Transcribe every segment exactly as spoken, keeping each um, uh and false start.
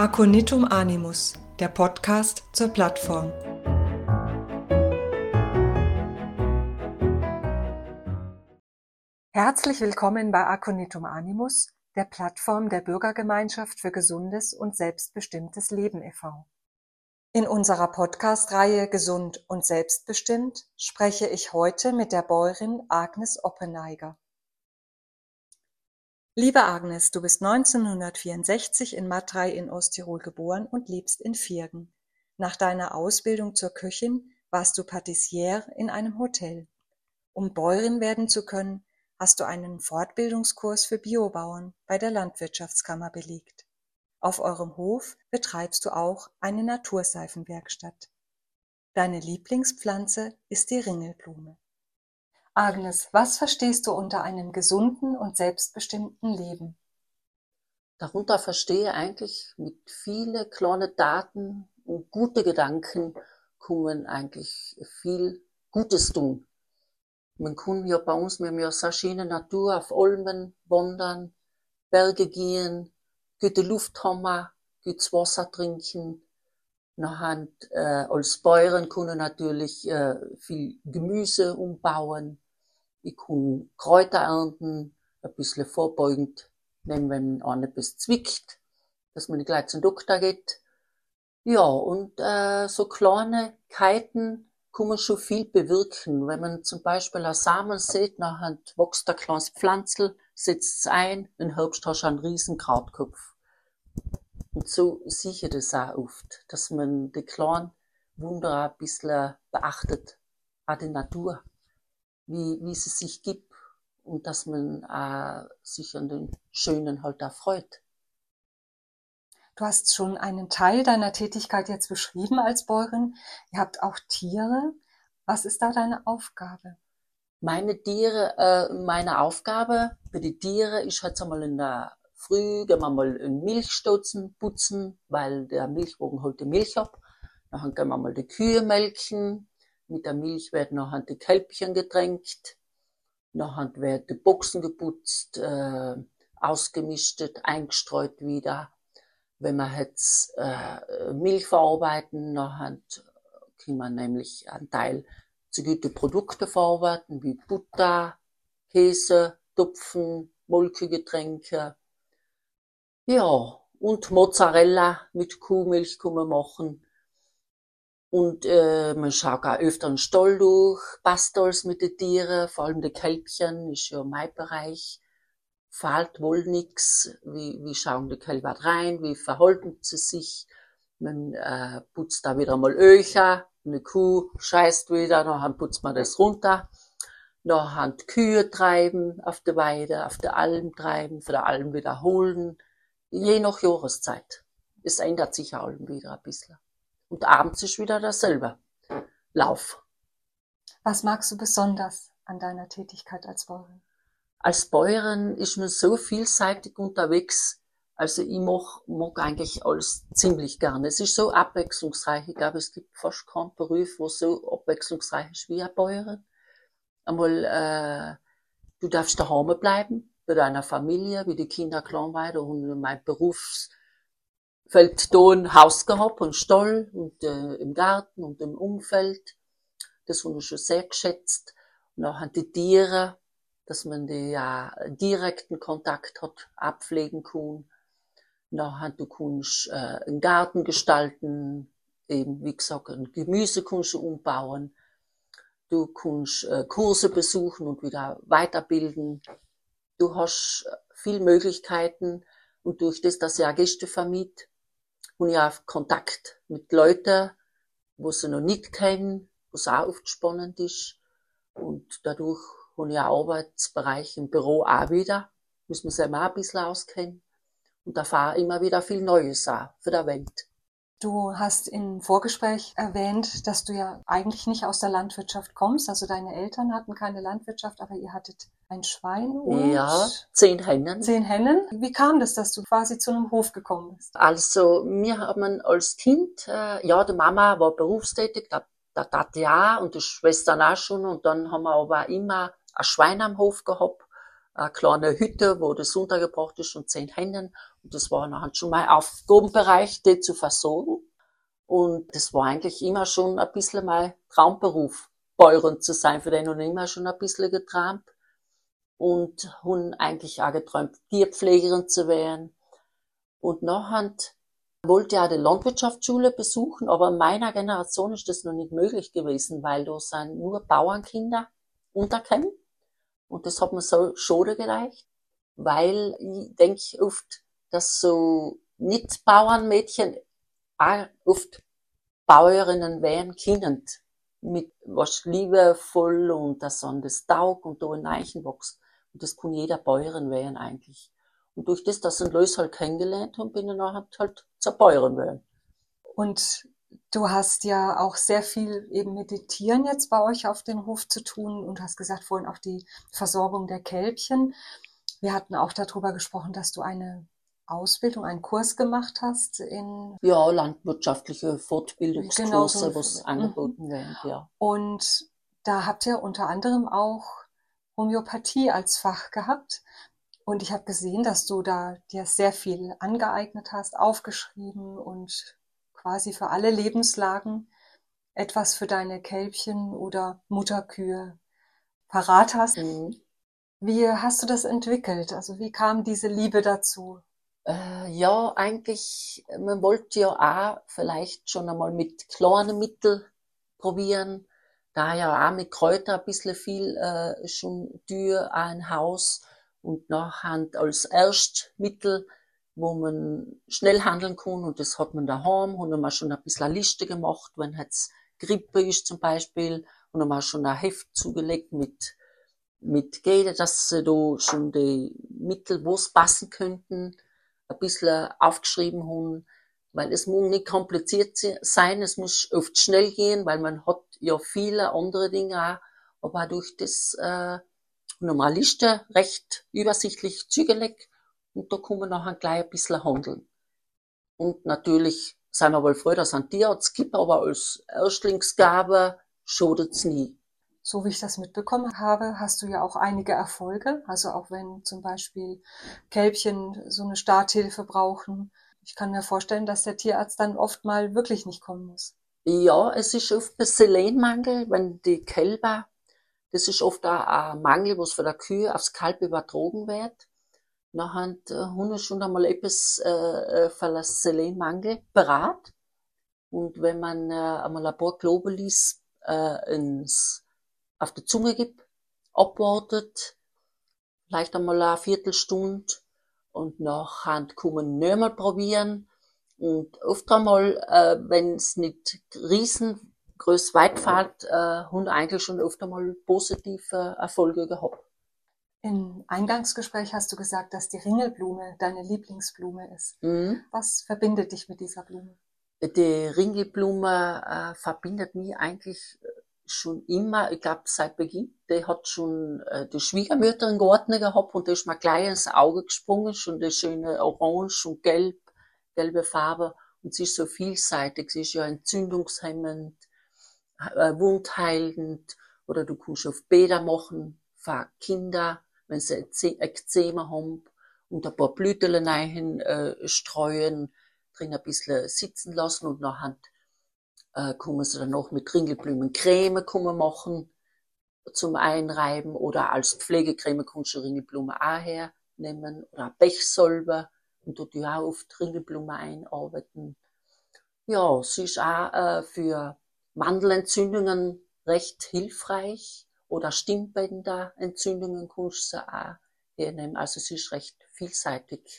Aconitum Animus, der Podcast zur Plattform. Herzlich willkommen bei Aconitum Animus, der Plattform der Bürgergemeinschaft für gesundes und selbstbestimmtes Leben e V In unserer Podcast-Reihe Gesund und selbstbestimmt spreche ich heute mit der Bäuerin Agnes Oppeneiger. Liebe Agnes, du bist neunzehnhundertvierundsechzig in Matrei in Osttirol geboren und lebst in Viergen. Nach deiner Ausbildung zur Köchin warst du Patissiere in einem Hotel. Um Bäuerin werden zu können, hast du einen Fortbildungskurs für Biobauern bei der Landwirtschaftskammer belegt. Auf eurem Hof betreibst du auch eine Naturseifenwerkstatt. Deine Lieblingspflanze ist die Ringelblume. Agnes, was verstehst du unter einem gesunden und selbstbestimmten Leben? Darunter verstehe eigentlich mit viele kleine Daten und gute Gedanken kommen eigentlich viel Gutes tun. Man kann ja bei uns, wir haben ja so schöne Natur, auf Almen wandern, Berge gehen, gute Luft haben, gutes Wasser trinken. Nachher, äh, als Bäuerin können natürlich äh, viel Gemüse umbauen. Ich kann Kräuter ernten, ein bisschen vorbeugend nehmen, wenn einer etwas zwickt, dass man nicht gleich zum Doktor geht. Ja, und äh, so Kleinigkeiten kann man schon viel bewirken. Wenn man zum Beispiel einen Samen sieht, nachher wächst ein kleines Pflanzel, setzt es ein, im Herbst hast du einen riesen Krautkopf. Und so sehe ich das auch oft, dass man die kleinen Wunder ein bisschen beachtet, auch die Natur. Wie, wie sie sich gibt und dass man äh, sich an den Schönen halt auch freut. Du hast schon einen Teil deiner Tätigkeit jetzt beschrieben als Bäuerin. Ihr habt auch Tiere. Was ist da deine Aufgabe? Meine Tiere, äh, meine Aufgabe für die Tiere ist halt einmal in der Früh, gehen wir mal in Milchstotzen putzen, weil der Milchwagen holt die Milch ab. Dann gehen wir mal die Kühe melken. Mit der Milch werden nachher die Kälbchen getränkt, nachher werden die Boxen geputzt, äh, ausgemistet, eingestreut wieder. Wenn wir jetzt äh, Milch verarbeiten, nachher können wir nämlich einen Teil zu guten Produkte verarbeiten, wie Butter, Käse, Tupfen, Molkegetränke. Ja, und Mozzarella mit Kuhmilch kann man machen. Und äh, man schaut auch öfter den Stall durch, passt alles mit den Tieren, vor allem die Kälbchen, ist ja mein Bereich. Fehlt wohl nix, wie, wie schauen die Kälber rein, wie verhalten sie sich. Man äh, putzt da wieder mal Öcher, eine Kuh scheißt wieder, dann putzt man das runter. Dann die Kühe treiben auf der Weide, auf der Alm treiben, für der Alm wiederholen. Je nach Jahreszeit. Es ändert sich ja allem wieder ein bisschen. Und abends ist wieder dasselbe Lauf. Was magst du besonders an deiner Tätigkeit als Bäuerin? Als Bäuerin ist man so vielseitig unterwegs. Also ich mag, mag eigentlich alles ziemlich gerne. Es ist so abwechslungsreich. Ich glaube, es gibt fast keinen Beruf, wo so abwechslungsreich ist wie eine Bäuerin. Einmal, äh, du darfst daheim bleiben, bei deiner Familie, wie die Kinder klein waren. Da haben mein Berufs Feld da ein Haus gehabt, einen Stall und äh, im Garten und im Umfeld. Das habe ich schon sehr geschätzt. Und auch die Tiere, dass man die ja direkten Kontakt hat, abpflegen kann. Nachher du kannst äh, einen Garten gestalten, eben wie gesagt, ein Gemüse kannst du umbauen. Du kannst äh, Kurse besuchen und wieder weiterbilden. Du hast viele Möglichkeiten und durch das, dass ich auch Gäste vermiete, und ich auch Kontakt mit Leuten, wo sie noch nicht kennen, was auch oft spannend ist. Und dadurch habe ich auch Arbeitsbereich im Büro auch wieder. Muss man sich auch ein bisschen auskennen. Und da fahre immer wieder viel Neues auch für die Welt. Du hast im Vorgespräch erwähnt, dass du ja eigentlich nicht aus der Landwirtschaft kommst. Also deine Eltern hatten keine Landwirtschaft, aber ihr hattet ein Schwein und ja, zehn Hennen. Zehn Hennen. Wie kam das, dass du quasi zu einem Hof gekommen bist? Also, wir haben als Kind, äh, ja, die Mama war berufstätig, der, der Tat ja und die Schwestern auch schon. Und dann haben wir aber immer ein Schwein am Hof gehabt. eine kleine Hütte, wo das untergebracht ist und zehn Hennen. Und das war nachher schon mein Aufgabenbereich, die zu versorgen. Und das war eigentlich immer schon ein bisschen mein Traumberuf, Bäuerin zu sein, für den und immer schon ein bisschen geträumt. Und hun eigentlich auch geträumt, Tierpflegerin zu werden. Und nachher wollte ich auch die Landwirtschaftsschule besuchen, aber in meiner Generation ist das noch nicht möglich gewesen, weil da sind nur Bauernkinder untergekommen. Und das hat mir so schade gereicht, weil ich denke oft, dass so nicht Bauernmädchen auch oft Bäuerinnen werden können, mit was liebevoll und das an das Taug und da in Eichen wächst. Und das kann jeder Bäuerin werden eigentlich. Und durch das, dass ich Lös halt kennengelernt habe, bin ich nachher halt zur Bäuerin werden. Und du hast ja auch sehr viel eben mit den Tieren jetzt bei euch auf dem Hof zu tun und hast gesagt vorhin auch die Versorgung der Kälbchen. Wir hatten auch darüber gesprochen, dass du eine Ausbildung, einen Kurs gemacht hast in... Ja, landwirtschaftliche Fortbildungskurse, Genau so. was angeboten werden, ja. Und da habt ihr unter anderem auch Homöopathie als Fach gehabt. Und ich habe gesehen, dass du da dir sehr viel angeeignet hast, aufgeschrieben und quasi für alle Lebenslagen etwas für deine Kälbchen oder Mutterkühe parat hast. Mhm. Wie hast du das entwickelt? Also wie kam diese Liebe dazu? Äh, ja, eigentlich, man wollte ja auch vielleicht schon einmal mit kleinen Mitteln probieren, da ja auch mit Kräuter ein bisschen viel äh, schon tue, auch ein Haus und nachher als Erstmittel, wo man schnell handeln kann und das hat man daheim und dann haben wir schon ein bisschen eine Liste gemacht, wenn jetzt Grippe ist zum Beispiel und dann haben wir schon ein Heft zugelegt mit mit Geld, dass sie da schon die Mittel, wo es passen könnten, ein bisschen aufgeschrieben haben, weil es muss nicht kompliziert sein, es muss oft schnell gehen, weil man hat ja viele andere Dinge auch, aber durch das äh, normal Liste recht übersichtlich zugelegt und da kann man nachher gleich ein bisschen handeln. Und natürlich sind wir wohl froh, dass es einen Tierarzt gibt, aber als Erstlingsgabe schadet's nie. So wie ich das mitbekommen habe, hast du ja auch einige Erfolge. Also auch wenn zum Beispiel Kälbchen so eine Starthilfe brauchen. Ich kann mir vorstellen, dass der Tierarzt dann oft mal wirklich nicht kommen muss. Ja, es ist oft ein Selenmangel, wenn die Kälber, das ist oft auch ein Mangel, was von der Kühe aufs Kalb übertragen wird. Nachher äh, haben wir schon einmal etwas äh, für den Selenmangel parat. Und wenn man äh, einmal ein paar Globulis äh, ins auf die Zunge gibt, abwartet, vielleicht einmal eine Viertelstunde und nachher kann man noch einmal probieren. Und oft einmal, äh, wenn es nicht riesengroß weit fährt, äh, haben eigentlich schon oft einmal positive Erfolge gehabt. Im Eingangsgespräch hast du gesagt, dass die Ringelblume deine Lieblingsblume ist. Mhm. Was verbindet dich mit dieser Blume? Die Ringelblume äh, verbindet mich eigentlich schon immer, ich glaube seit Beginn. Die hat schon äh, die Schwiegermutter im Garten gehabt und die ist mir gleich ins Auge gesprungen, schon die schöne Orange und Gelb, gelbe Farbe. Und sie ist so vielseitig, sie ist ja entzündungshemmend, äh, wundheilend, oder du kannst auf Bäder machen für Kinder, wenn sie Ekzeme haben, und ein paar Blütelen rein äh, streuen, drin ein bisschen sitzen lassen und nachher äh, kann man sie dann noch mit Ringelblumencreme kann man machen zum Einreiben, oder als Pflegecreme kannst du Ringelblume auch hernehmen, oder Pechsalbe und dort ja auch oft Ringelblume einarbeiten. Ja, sie ist auch äh, für Mandelentzündungen recht hilfreich, oder Stimmbänderentzündungen kannst du sie auch hernehmen. Also sie ist recht vielseitig.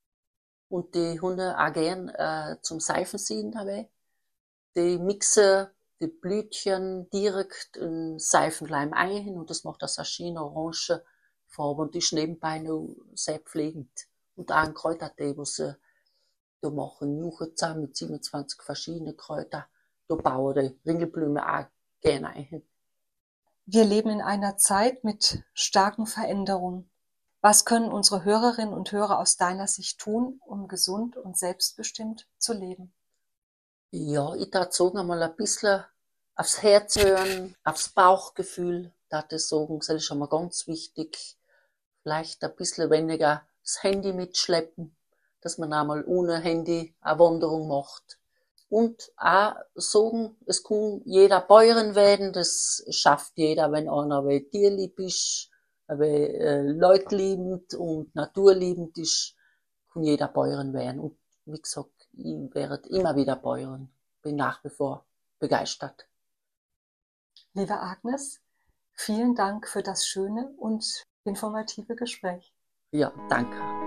Und die Hunde auch gern äh, zum Seifenziehen dabei. Die mixe die Blütchen direkt in Seifenleim ein und das macht das eine schöne orange Farbe und die ist nebenbei noch sehr pflegend. Und auch ein Kräutertee, was sie da machen, Juchenzaun mit siebenundzwanzig verschiedenen Kräutern, da bauen die Ringelblume auch gerne ein. Wir leben in einer Zeit mit starken Veränderungen. Was können unsere Hörerinnen und Hörer aus deiner Sicht tun, um gesund und selbstbestimmt zu leben? Ja, ich darf sagen, einmal ein bisschen aufs Herz hören, aufs Bauchgefühl, darf ich sagen, das ist schon mal ganz wichtig. vielleicht ein bisschen weniger das Handy mitschleppen, dass man einmal ohne Handy eine Wanderung macht. Und auch sagen, es kann jeder Bäuerin werden, das schafft jeder, wenn einer weil tierlieb ist, weil äh, leutliebend und naturliebend ist, kann jeder Bäuerin werden. Und wie gesagt, ich werde immer wieder Bäuerin, bin nach wie vor begeistert. Liebe Agnes, vielen Dank für das schöne und informative Gespräch. Ja, danke.